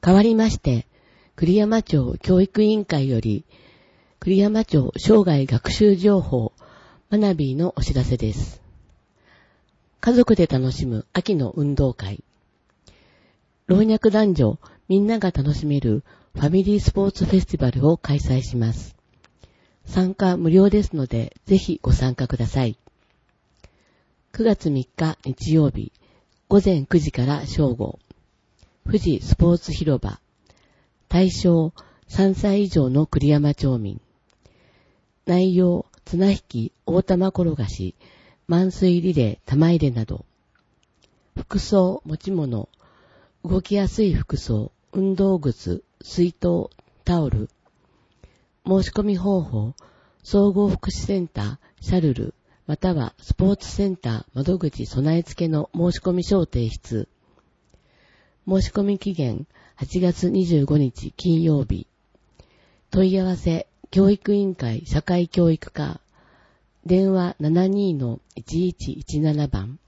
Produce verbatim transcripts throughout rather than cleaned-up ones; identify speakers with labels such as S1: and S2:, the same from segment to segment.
S1: 代わりまして、栗山町教育委員会より、栗山町生涯学習情報マナビーのお知らせです。家族で楽しむ秋の運動会。老若男女みんなが楽しめるファミリースポーツフェスティバルを開催します。参加無料ですので、ぜひご参加ください。くがつみっか日曜日、ごぜんくじから正午、富士スポーツ広場、対象さんさい以上の栗山町民。内容、綱引き、大玉転がし、満水リレー、玉入れなど。服装、持ち物、動きやすい服装、運動靴、水筒、タオル。申し込み方法、総合福祉センター、シャルル、またはスポーツセンター窓口備え付けの申し込み書を提出。申し込み期限はちがつにじゅうごにち金曜日。問い合わせ教育委員会社会教育課。電話 ななにーいちいちいちなな 番。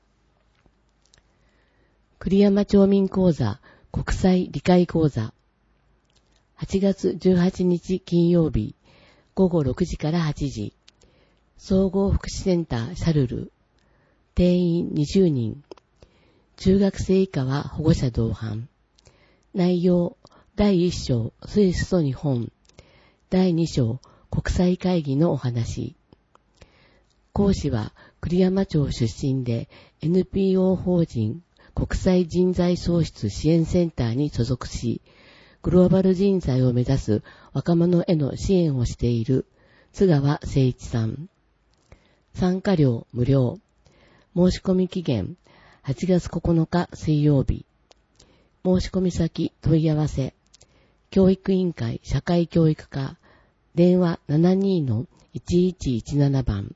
S1: 栗山町民講座国際理解講座。はちがつじゅうはちにち金曜日ごごろくじからはちじ。総合福祉センターシャルル。定員にじゅうにん。中学生以下は保護者同伴。内容だいいっ章スイスと日本。だいに章国際会議のお話。講師は栗山町出身で エヌピーオー 法人国際人材創出支援センターに所属し、グローバル人材を目指す若者への支援をしている津川誠一さん。参加料無料。申し込み期限はちがつここのか水曜日。申し込み先問い合わせ。教育委員会社会教育課。電話 ななにーいちいちいちなな 番。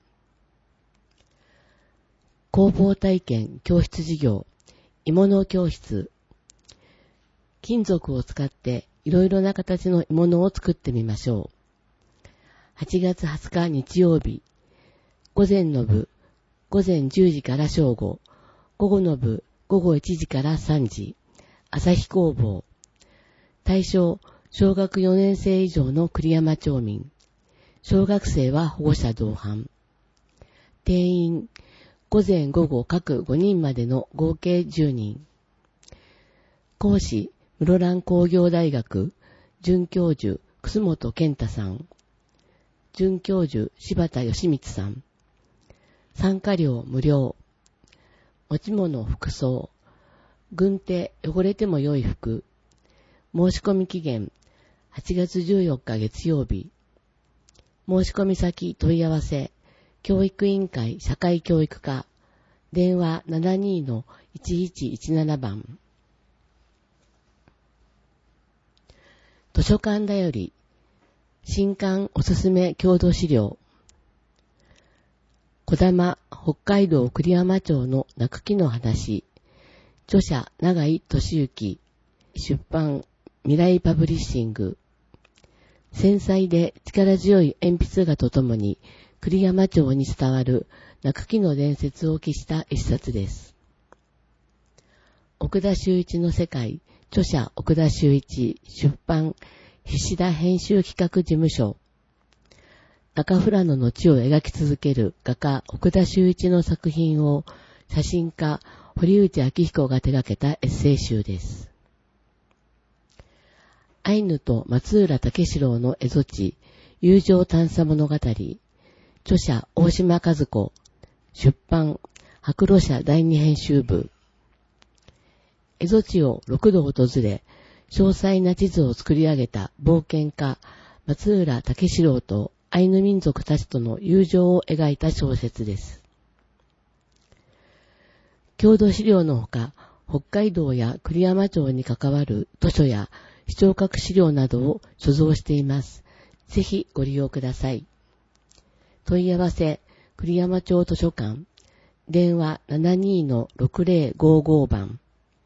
S1: 工房体験教室事業。鋳物教室。金属を使っていろいろな形の鋳物を作ってみましょう。はちがつはつか日曜日。午前の部、午前じゅうじから正午。午後の部、午後いちじからさんじ。朝日工房。対象、小学よねんせい以上の栗山町民。小学生は保護者同伴。定員、午前午後各ごにんまでの合計じゅうにん。講師、室蘭工業大学、准教授、楠本健太さん。准教授、柴田義光さん。参加料無料。持ち物服装。軍手、汚れても良い服。申し込み期限はちがつじゅうよっか月曜日。申し込み先問い合わせ。教育委員会社会教育課。電話 ななにーいちいちいちなな 番。図書館だより新刊おすすめ郷土資料。小玉北海道栗山町の泣く木の話。著者永井俊之。出版未来パブリッシング。繊細で力強い鉛筆画とともに栗山町に伝わる泣く木の伝説を記した一冊です。奥田修一の世界。著者奥田修一。出版菱田編集企画事務所。中富良野の地を描き続ける画家奥田修一の作品を写真家堀内昭彦が手掛けたエッセイ集です。アイヌと松浦武四郎の蝦夷地友情探査物語。著者大島和子。出版白露社第二編集部。蝦夷地をろくど訪れ詳細な地図を作り上げた冒険家松浦武四郎とアイヌ民族たちとの友情を描いた小説です。郷土資料のほか、北海道や栗山町に関わる図書や視聴覚資料などを所蔵しています。ぜひご利用ください。問い合わせ、栗山町図書館。電話 ななにーろくぜろごご 番。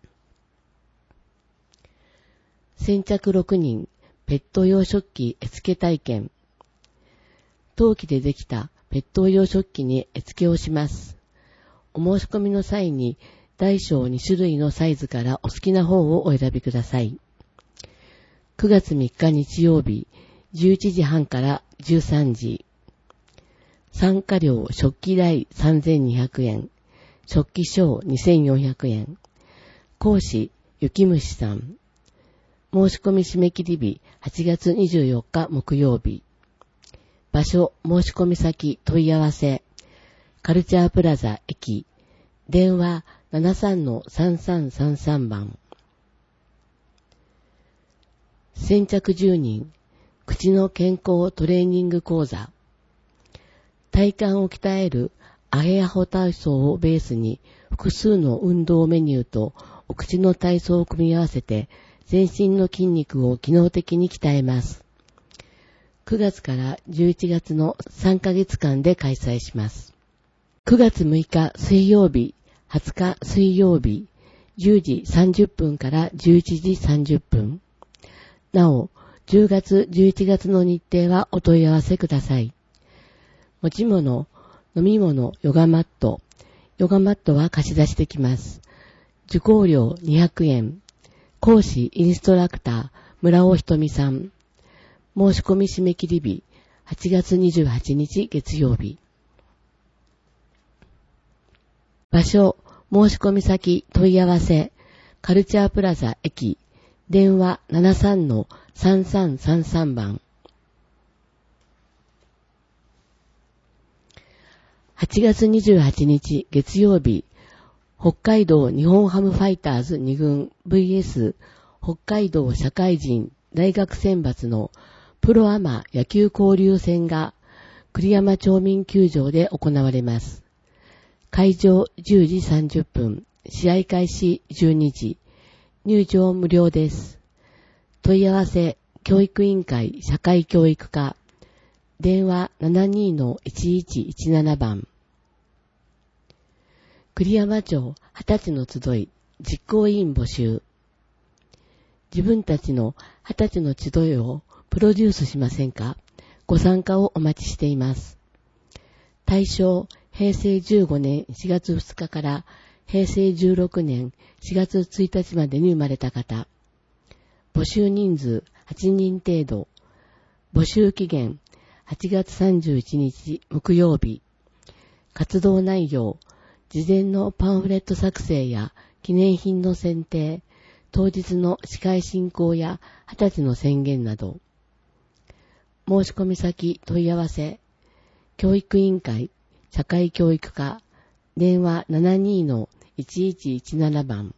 S1: 先着ろくにん、ペット用食器絵付け体験。陶器でできたペット用食器に絵付けをします。お申し込みの際に大小にしゅるいのサイズからお好きな方をお選びください。 くがつみっか日曜日、じゅういちじはんからじゅうさんじ。参加料食器代さんぜんにひゃくえん、食器賞にせんよんひゃくえん。講師、雪虫さん。申し込み締め切り日、はちがつにじゅうよっか木曜日。場所、申し込み先、問い合わせ。カルチャープラザ駅。電話 ななさんのさんさんさんさん 番。先着じゅうにん、口の健康トレーニング講座。体幹を鍛えるアヘアホ体操をベースに複数の運動メニューとお口の体操を組み合わせて全身の筋肉を機能的に鍛えます。くがつからじゅういちがつのさんかげつかんで開催します。くがつむいか水曜日、はつか水曜日、じゅうじさんじゅっぷんからじゅういちじさんじゅっぷん。なお、じゅうがつ、じゅういちがつの日程はお問い合わせください。持ち物、飲み物、ヨガマット。ヨガマットは貸し出しできます。受講料にひゃくえん。講師、インストラクター、村尾ひとみさん。申し込み締め切り日、はちがつにじゅうはちにち月曜日。場所、申し込み先、問い合わせ。カルチャープラザ駅。電話 ななさんのさんさんさんさん 番。はちがつにじゅうはちにち月曜日、北海道日本ハムファイターズにぐん ブイエス 北海道社会人大学選抜のプロアマ野球交流戦が栗山町民球場で行われます。会場じゅうじさんじゅっぷん、試合開始じゅうにじ、入場無料です。問い合わせ、教育委員会社会教育課。電話 ななにのいちいちいちなな 番。栗山町はたちの集い実行委員募集。自分たちのはたちの集いをプロデュースしませんか？ご参加をお待ちしています。対象、へいせいじゅうごねんしがつふつかからへいせいじゅうろくねんしがつついたちまでに生まれた方。募集人数はちにん程度。募集期限はちがつさんじゅういちにち木曜日。活動内容、事前のパンフレット作成や記念品の選定、当日の司会進行やはたちの宣言など。申し込み先問い合わせ、教育委員会社会教育課、電話 ななにのいちいちいちなな 番。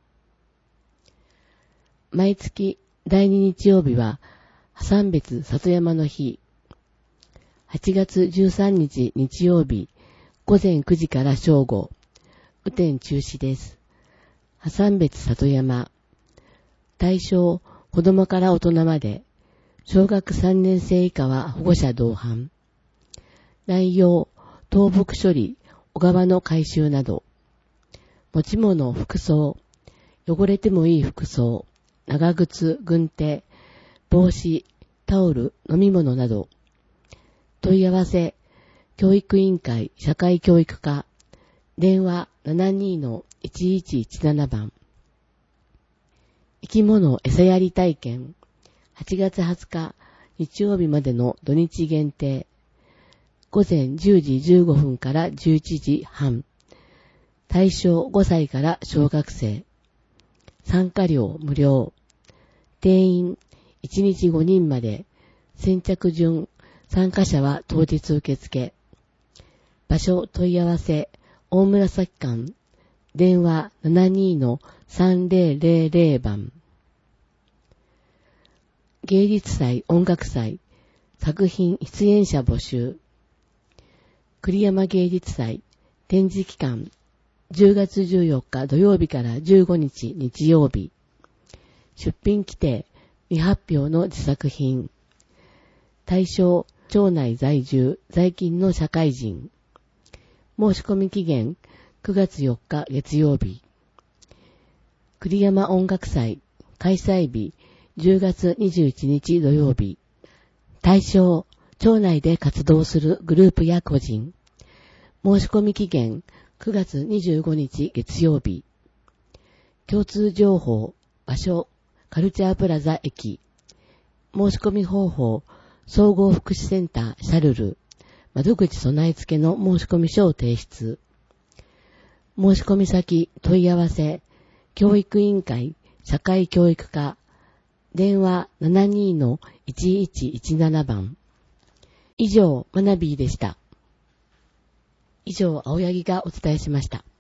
S1: 毎月だいに日曜日は破産別里山の日。はちがつじゅうさんにち日曜日、ごぜんくじから正午、雨天中止です。破産別里山。対象、子供から大人まで、小学さんねんせい以下は保護者同伴。内容、倒木処理、小川の改修など。持ち物、服装、汚れてもいい服装、長靴、軍手、帽子、タオル、飲み物など。問い合わせ、教育委員会社会教育課、電話 ななにのいちいちいちなな 番。生き物餌やり体験、はちがつはつか日曜日までの土日限定。ごぜんじゅうじじゅうごふんからじゅういちじはん。対象ごさいから小学生。参加料無料。定員いちにちごにんまで。先着順。参加者は当日受付。場所問い合わせ。大紫館。電話 ななにのさんぜろぜろぜろ 番。芸術祭音楽祭。作品出演者募集。栗山芸術祭展示期間じゅうがつじゅうよっか土曜日からじゅうごにち日曜日。出品規定未発表の自作品。対象町内在住在勤の社会人。申し込み期限くがつよっか月曜日。栗山音楽祭開催日じゅうがつにじゅういちにち土曜日。対象町内で活動するグループや個人。申し込み期限くがつにじゅうごにち月曜日。共通情報、場所、カルチャープラザ駅。 申し込み方法、総合福祉センターシャルル、窓口備え付けの申し込み書を提出。申し込み先、問い合わせ、教育委員会、社会教育課、電話 ななに の いちいちいちなな 番。以上、マナビーでした。以上、青柳がお伝えしました。